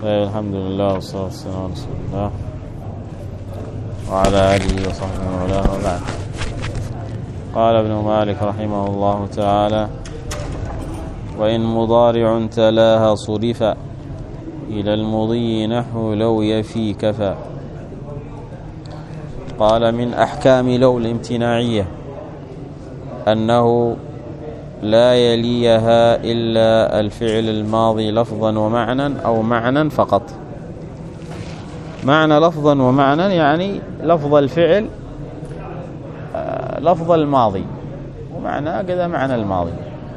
الحمد لله والصلاة والسلام على رسول الله وعلى آله وصحبه وله وبعد. قال ابن مالك رحمه الله تعالى: وإن مضارع تلاها صرف إلى المضي نحو لو يفي كفى. قال: من أحكام لو الامتناعية أنه لا يليها إلا الفعل الماضي لفظا ومعنى أو معنى فقط. معنى لفظا ومعنى يعني لفظ الفعل لفظ الماضي، ومعنى كذا معنى الماضي.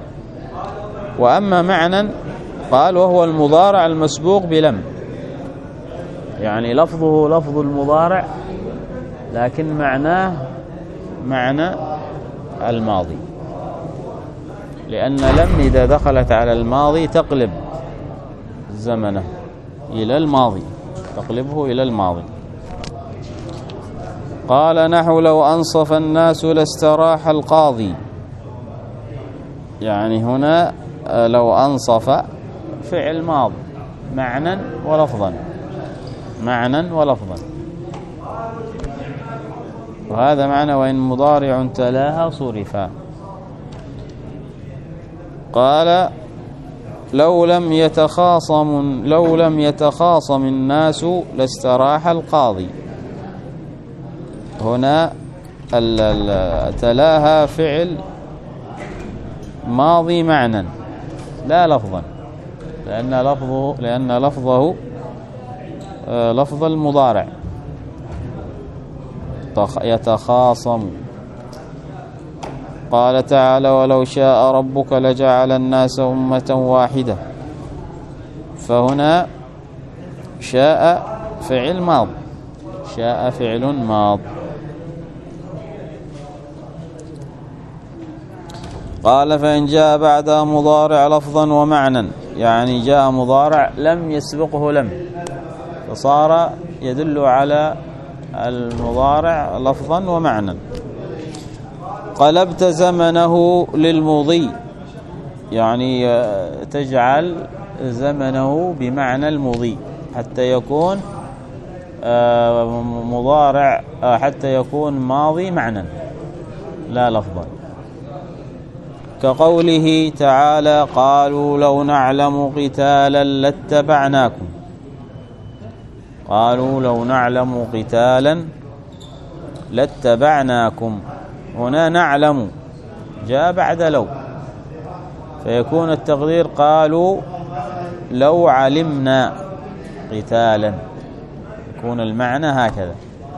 وأما معنى قال وهو المضارع المسبوق بلم، يعني لفظه لفظ المضارع لكن معناه معنى الماضي، لأن لم إذا دخلت على الماضي تقلب زمنه إلى الماضي، تقلبه إلى الماضي. قال: نحو لو أنصف الناس لاستراح القاضي. يعني هنا لو أنصف فعل ماض معنى ولفظا، معنى ولفظا، وهذا معنى وإن مضارع تلاها صرفا. قال: لو لم يتخاصم الناس لاستراح القاضي. هنا تلاها فعل ماضي معنى لا لفظا، لأن لفظه لفظ المضارع يتخاصم. قال تعالى: ولو شاء ربك لجعل الناس أمة واحدة. فهنا شاء فعل ماض، شاء فعل ماض. قال: فإن جاء بعدها مضارع لفظا ومعنى، يعني جاء مضارع لم يسبقه لم، فصار يدل على المضارع لفظا ومعنى. قلبت زمنه للمضي، يعني تجعل زمنه بمعنى المضي حتى يكون مضارع، حتى يكون ماضي معنى لا لفظا. كقوله تعالى: قالوا لو نعلم قتالا لاتبعناكم. قالوا لو نعلم قتالا لاتبعناكم. هنا نعلم جاء بعد لو، فيكون التقدير قالوا لو علمنا قتالا، يكون المعنى هكذا.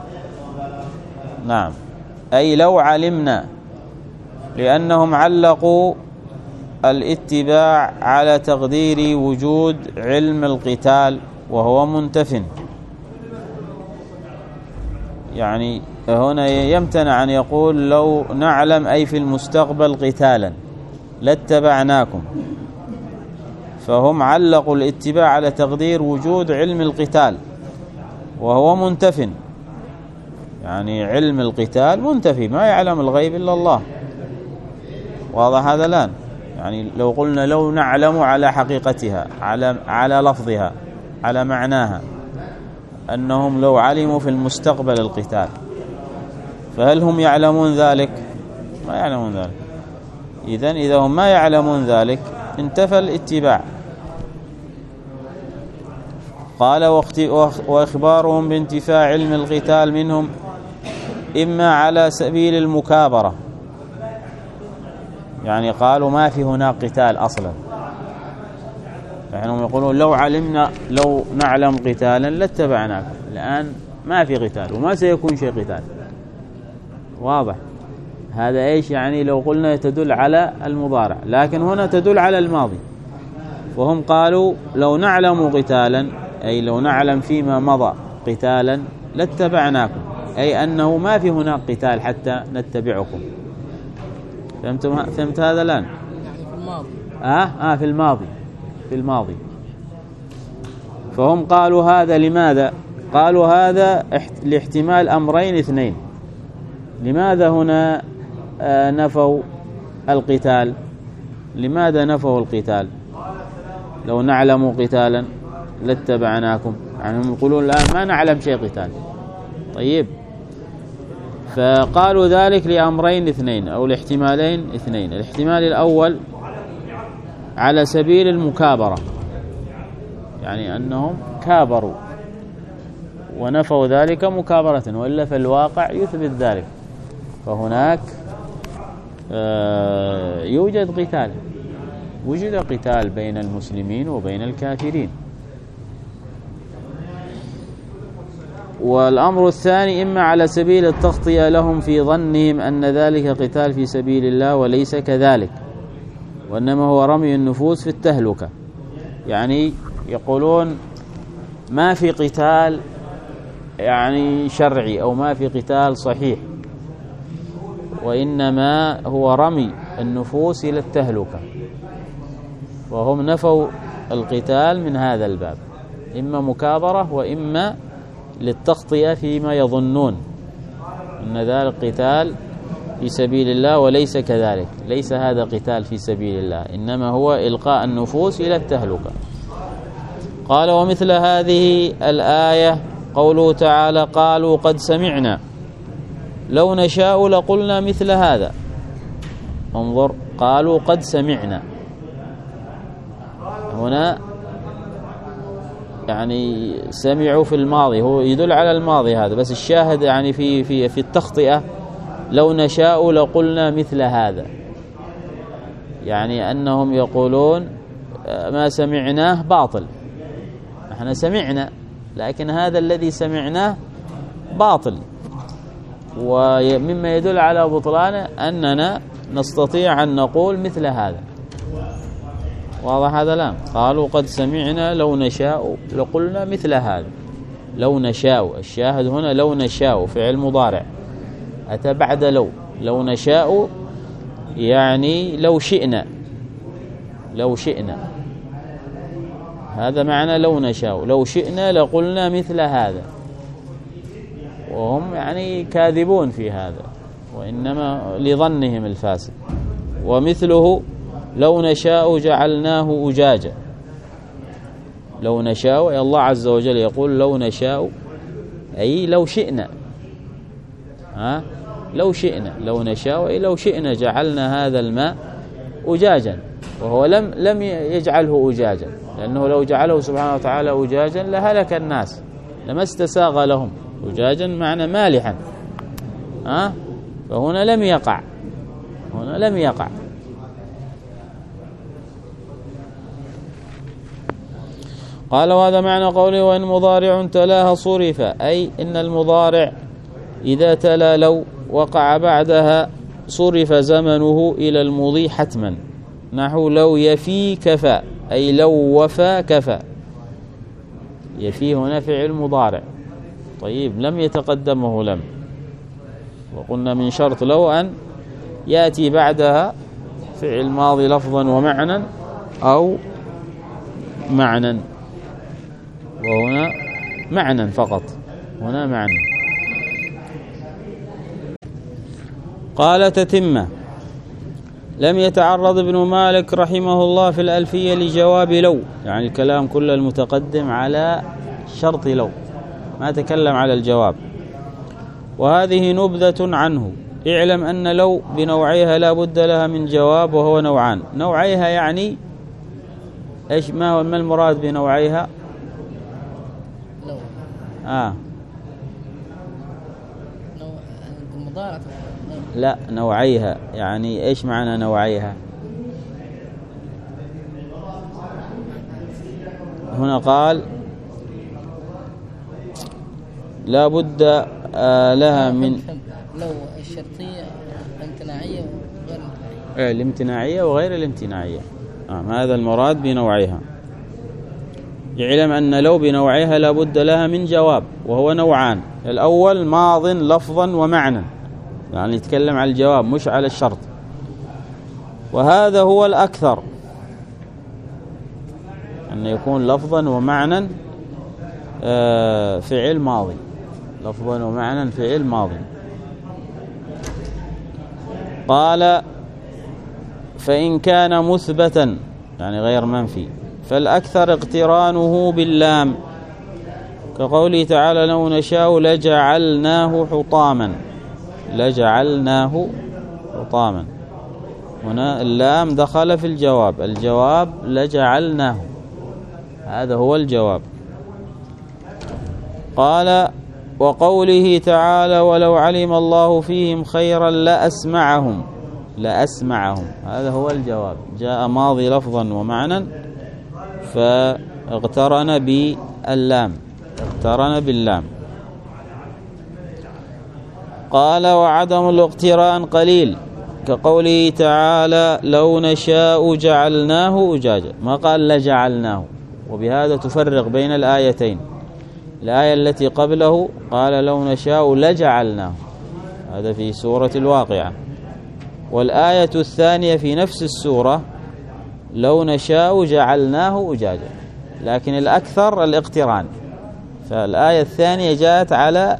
نعم، أي لو علمنا، لأنهم علقوا الاتباع على تقدير وجود علم القتال وهو منتف. يعني هنا يمتنع أن يقول لو نعلم أي في المستقبل قتالا لاتبعناكم، فهم علقوا الاتباع على تقدير وجود علم القتال وهو منتف، يعني علم القتال منتفي، ما يعلم الغيب إلا الله. واضح هذا الآن؟ يعني لو قلنا لو نعلم على حقيقتها، على لفظها، على معناها، أنهم لو علموا في المستقبل القتال، فهل هم يعلمون ذلك؟ ما يعلمون ذلك. إذن إذا هم ما يعلمون ذلك انتفى الاتباع. قال: وإخبارهم بانتفاء علم القتال منهم إما على سبيل المكابرة، يعني قالوا ما في هناك قتال أصلا، يعني هم يقولون لو نعلم قتالا لاتبعناكم، الآن ما في قتال وما سيكون شيء قتال. واضح هذا؟ إيش يعني؟ لو قلنا تدل على المضارع، لكن هنا تدل على الماضي. وهم قالوا لو نعلم قتالا، أي لو نعلم فيما مضى قتالا لاتبعناكم، أي أنه ما في هناك قتال حتى نتبعكم. فهمت هذا الآن؟ يعني في الماضي في الماضي. فهم قالوا هذا لماذا؟ قالوا هذا لاحتمال أمرين اثنين. لماذا هنا نفوا القتال؟ لماذا نفوا القتال لو نعلم قتالا؟ لاتبعناكم، يعني هم يقولون الآن ما نعلم شيء قتال. طيب، فقالوا ذلك لأمرين اثنين أو لاحتمالين اثنين. الاحتمال الأول على سبيل المكابرة، يعني أنهم كابروا ونفوا ذلك مكابرة، وإلا في الواقع يثبت ذلك، فهناك يوجد قتال، وجد قتال بين المسلمين وبين الكافرين. والأمر الثاني إما على سبيل التغطية لهم في ظنهم أن ذلك قتال في سبيل الله وليس كذلك، وإنما هو رمي النفوس في التهلكة. يعني يقولون ما في قتال يعني شرعي أو ما في قتال صحيح، وإنما هو رمي النفوس إلى التهلكة، وهم نفوا القتال من هذا الباب، إما مكابرة وإما للتغطية فيما يظنون أن ذلك قتال في سبيل الله وليس كذلك، ليس هذا قتال في سبيل الله، إنما هو إلقاء النفوس إلى التهلكة. قال: ومثل هذه الآية قوله تعالى: قالوا قد سمعنا لو نشاء لقلنا مثل هذا. انظر، قالوا قد سمعنا، هنا يعني سمعوا في الماضي، هو يدل على الماضي هذا، بس الشاهد يعني في التخطئة لو نشاء لقلنا مثل هذا، يعني أنهم يقولون ما سمعناه باطل، احنا سمعنا لكن هذا الذي سمعناه باطل، ومما يدل على بطلانه أننا نستطيع أن نقول مثل هذا. واضح هذا الآن؟ قالوا قد سمعنا لو نشاء لقلنا مثل هذا. لو نشاء، الشاهد هنا لو نشاء فعل مضارع أتى بعد لو نشاء يعني لو شئنا، لو شئنا، هذا معنى لو نشاء، لو شئنا لقلنا مثل هذا، وهم يعني كاذبون في هذا، وإنما لظنهم الفاسد. ومثله لو نشاء جعلناه أجاجا. لو نشاء، أي الله عز وجل يقول لو نشاء أي لو شئنا، لو شئنا، لو نشاء أي لو شئنا جعلنا هذا الماء أجاجا، وهو لم يجعله أجاجا، لأنه لو جعله سبحانه وتعالى أجاجا لهلك الناس، لما استساغ لهم. أجاجا معنى مالحا، فهنا لم يقع، هنا لم يقع. قال: وهذا معنى قوله: وإن مضارع تلاها صرف، أي إن المضارع إذا تلا لو وقع بعدها صرف زمنه إلى المضي حتما، نحو لو يفي كفى، أي لو وفى كفى. يفي هنا فعل مضارع، طيب لم يتقدمه لم، وقلنا من شرط لو أن يأتي بعدها فعل ماضي لفظا ومعنى أو معنى، وهنا معنى فقط، هنا معنى. قال: تتمة. لم يتعرض ابن مالك رحمه الله في الألفية لجواب لو، يعني الكلام كله المتقدم على شرط لو، ما تكلم على الجواب. وهذه نبذة عنه. اعلم أن لو بنوعيها لا بد لها من جواب، وهو نوعان. نوعيها يعني إيش؟ ما المراد بنوعيها؟ لا، نوعيها يعني إيش معنى نوعيها؟ هنا قال لا بد لها من لو الشرطية الامتناعية وغير الامتناعية، الامتناعية وغير الامتناعية. هذا المراد بنوعيها. يعلم أن لو بنوعيها لا بد لها من جواب، وهو نوعان. الأول ماض لفظا ومعنى، يعني يتكلم على الجواب مش على الشرط، وهذا هو الأكثر، أن يكون لفظا ومعنى فعل ماضي، لفظا ومعنى فعل ماضي. قال: فإن كان مثبتا يعني غير منفي، فالأكثر اقترانه باللام، كقوله تعالى لو نشاء لجعلناه حطاما، لجعلناه حطاما. هنا اللام دخل في الجواب، الجواب لجعلناه، هذا هو الجواب. قال وقوله تعالى ولو علم الله فيهم خيرا لأسمعهم، لأسمعهم، هذا هو الجواب، جاء ماضي لفظا ومعنى فاغترن باللام، اقترن باللام. قال وعدم الاقتران قليل، كقوله تعالى لو نشاء جعلناه أجاجا، ما قال لجعلناه. وبهذا تفرق بين الآيتين، الآية التي قبله قال لو نشاء لجعلناه، هذا في سورة الواقعة، والآية الثانية في نفس السورة لو نشاء جعلناه أجاجا، لكن الأكثر الاقتران، فالآية الثانية جاءت على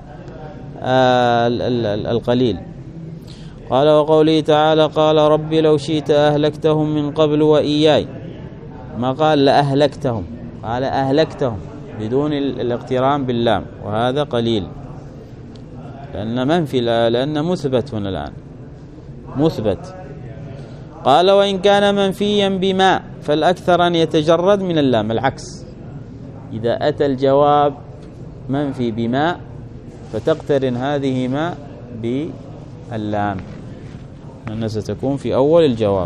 القليل. قال وقوله تعالى قال ربي لو شئت أهلكتهم من قبل وإياي، ما قال لأهلكتهم، قال أهلكتهم بدون الاقتران باللام، وهذا قليل لأن منفي، لأن مثبت هنا الآن مثبت. قال وإن كان منفيا بما فالأكثر أن يتجرد من اللام، العكس، إذا أتى الجواب منفي بما فتقترن هذه ما باللام، أنها ستكون في أول الجواب.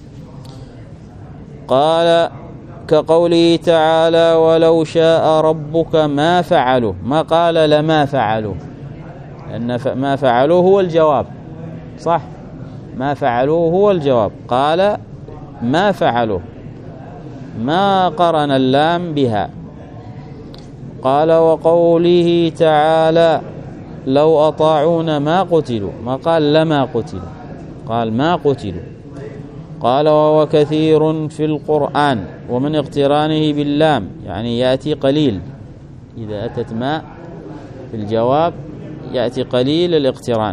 قال كقوله تعالى ولو شاء ربك ما فعلوا، ما قال لما فعلوا، لأن ما فعلوه هو الجواب، صح، ما فعلوه هو الجواب، قال ما فعلوه، ما قرن اللام بها. قال وقوله تعالى لو أطاعونا ما قتلوا، ما قال لما قتلوا، قال ما قتلوا. قال وهو كثير في القرآن، ومن اقترانه باللام يعني يأتي قليل، إذا أتت ما في الجواب يأتي قليل الاقتران.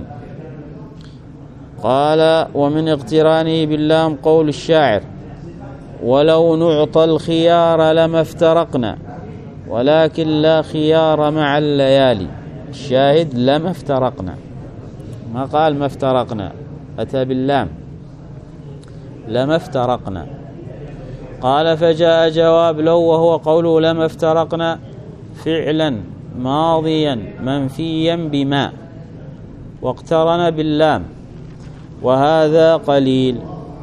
قال ومن اقترانه باللام قول الشاعر ولو نعطى الخيار لما افترقنا ولكن لا خيار مع الليالي، الشاهد لما افترقنا، ما قال ما افترقنا، أتى باللام لما افترقنا. قال فجاء جواب لو وهو قوله لما افترقنا فعلا ماضيا منفيا بما واقترن باللام، وهذا قليل.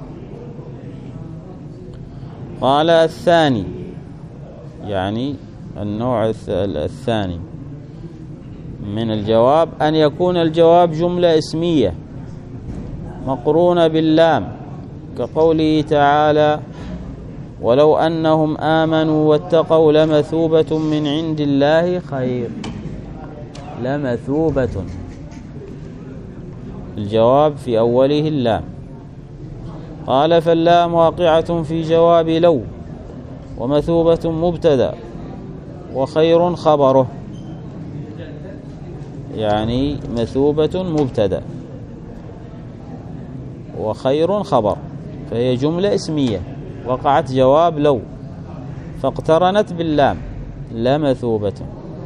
قال الثاني، يعني النوع الثاني من الجواب أن يكون الجواب جملة اسمية مقرونة باللام، كقوله تعالى ولو أنهم آمنوا واتقوا لمثوبة من عند الله خير، لمثوبة، الجواب في أوله اللام. قال فاللام واقعة في جواب لو، ومثوبة مبتدأ وخير خبره، يعني مثوبة مبتدأ وخير خبر، فهي جملة اسمية وقعت جواب لو فاقترنت باللام لمثوبة.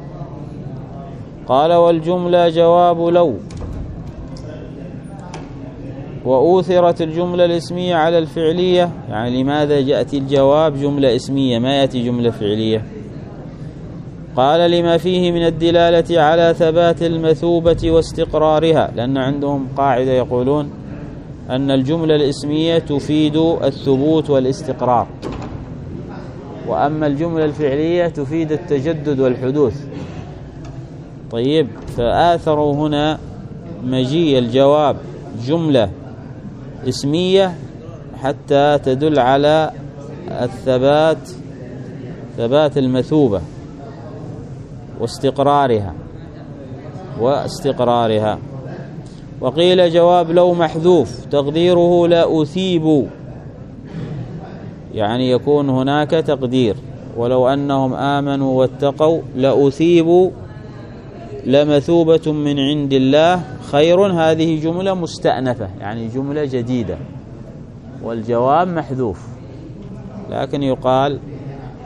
قال والجملة جواب لو، وأوثرت الجملة الاسمية على الفعلية، يعني لماذا يأتي الجواب جملة اسمية ما يأتي جملة فعلية؟ قال لما فيه من الدلالة على ثبات المثوبة واستقرارها، لأن عندهم قاعدة يقولون أن الجملة الاسمية تفيد الثبوت والاستقرار، وأما الجملة الفعلية تفيد التجدد والحدوث. طيب، فآثروا هنا مجيء الجواب جملة اسمية حتى تدل على الثبات، ثبات المثوبة واستقرارها. وقيل جواب لو محذوف تقديره لا أثيب، يعني يكون هناك تقدير ولو أنهم آمنوا واتقوا لأثيبوا لمثوبة من عند الله خير، هذه جملة مستأنفة يعني جملة جديدة والجواب محذوف، لكن يقال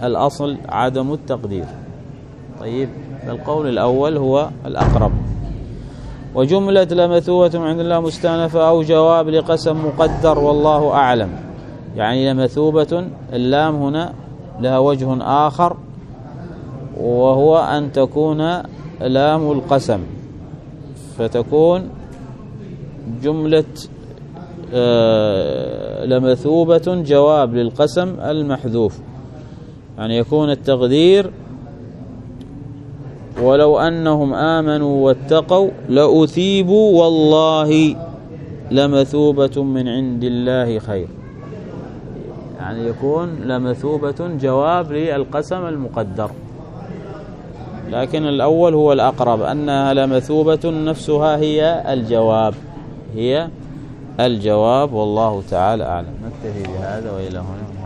الأصل عدم التقدير. طيب، القول الأول هو الأقرب. وجملة لمثوبة عند الله مستأنفة أو جواب لقسم مقدر والله أعلم. يعني لمثوبة، اللام هنا لها وجه آخر، وهو أن تكون لام القسم، فتكون جملة لمثوبة جواب للقسم المحذوف. يعني يكون التقدير ولو أنهم آمنوا واتقوا لأثيبوا والله لمثوبة من عند الله خير. يعني يكون لمثوبة جواب للقسم المقدر. لكن الأول هو الأقرب، أنها لمثوبة نفسها هي الجواب، والله تعالى أعلم. نكتفي بهذا وإلى هنا.